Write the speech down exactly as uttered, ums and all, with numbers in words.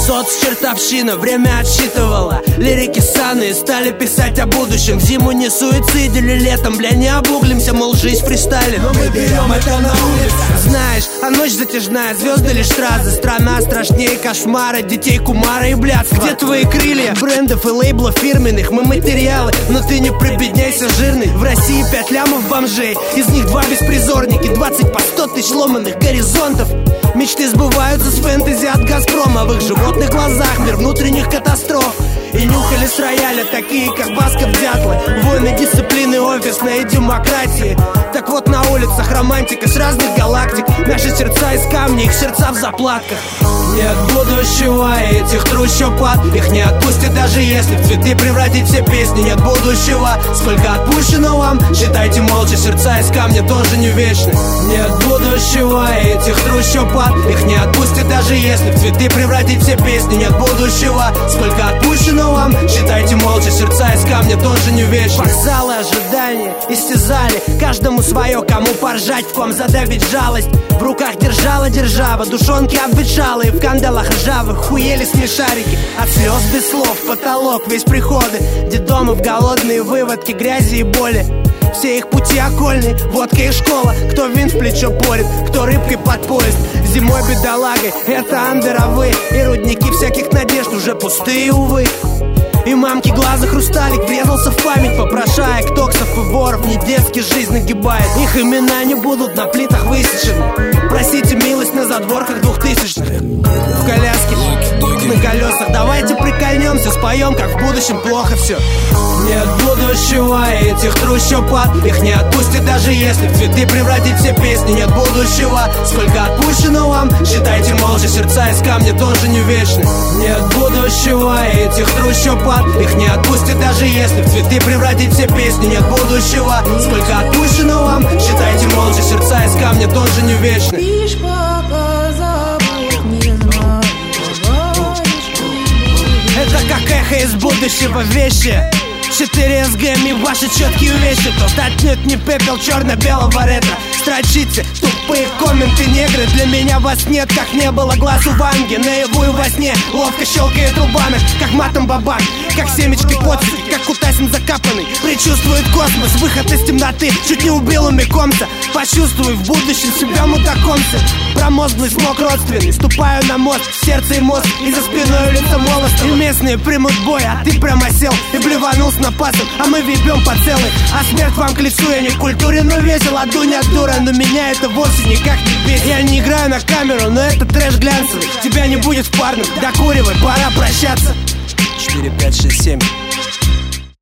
Соцчертовщина время отсчитывала. Лирики ссаные стали писать о будущем. В зиму не суицидили, летом, бля, не обуглимся. Мол, жизнь фристайле, но мы берем это на улице. Знаешь, а ночь затяжная, звезды лишь стразы. Страна страшнее кошмара, детей кумара и блядства. Где твои крылья? Брендов и лейблов фирменных. Мы материалы, но ты не прибедняйся, жирный. В России пять лямов бомжей, из них два беспризорники, двадцать по сто тысяч ломаных горизонтов. Мечты сбываются с фэнтези от Газпрома. В их животных глазах мир внутренних катастроф. И нюхали с рояля такие, как Басков дятлы. Войны дисциплины офисной демократии. Так вот на улицах романтика с разных галактик. Наши сердца из камня, их сердца в заплатках. Нет будущего этих трущоб ад. Их не отпустят, даже если в цветы превратить все песни. Нет будущего, сколько отпущено вам. Считайте молча, сердца из камня тоже не вечны. Нет будущего этих трущоб ад. Их не отпустят, даже если в цветы превратить все песни. Нет будущего, сколько отпущено вам. Считайте молча, сердца из камня тоже не вечны. Вокзалы ожидания истязали. Каждому свое, кому поржать, в ком задавить жалость. В руках держала держава, душонки обветшалые, в кандалах ржавых хуели смешарики. От слез без слов, потолок весь приходы. Детдомы в голодные выводки грязи и боли. Все их пути окольные, водка и школа. Кто винт в плечо порит, кто рыбкой под поезд. Зимой бедолагой, это андеровы. И рудники всяких надежд уже пустые, увы. И мамки глаза хрусталик врезался в память, попрошая токсов и воров. Не детский жизнь нагибает. Их имена не будут на плитах высечены. Просите милость на задворках двухтысячных. В коляске на колесах. Давайте прикольнемся, споем, как в будущем плохо все. Нет будущего этих трущоб ад. Их не отпустят, даже если в цветы превратить все песни. Нет будущего, сколько отпущено вам. Считайте молча, сердца из камня тоже не вечны. Нет будущего этих трущоб ад. Их не отпустят, даже если в цветы превратить все песни. Нет будущего, сколько отпущено вам. Считайте молча, сердца из камня тоже не вечны. Это как эхо из будущего вещи. четыре эс гэ, ми ваши четкие вещи. Тот отнюдь не пепел черно-белого ретро. Строчите тупые комменты, негры. Для меня вас нет, как не было глаз у Ванги. Наяву и во сне ловко щелкает рубанок, как матом бабак, как семечки подсуки, как кутасин закапанный. Предчувствует космос, выход из темноты. Чуть не убил у мекомца. Почувствуй в будущем себя мудакомца. Промозглый смог родственный. Ступаю на мост, сердце и мозг. И за спиной лица молостого. И местные примут бой, а ты прямо сел и блеванул с напасом. А мы вебем по целой. А смерть вам к лицу, я не в культуре, но весел. А Дуня дура, но меня это вовсе никак не бесит. Я не играю на камеру, но это трэш глянцевый. Тебя не будет в парном, докуривай, пора прощаться. Четыре, пять, шесть, семь.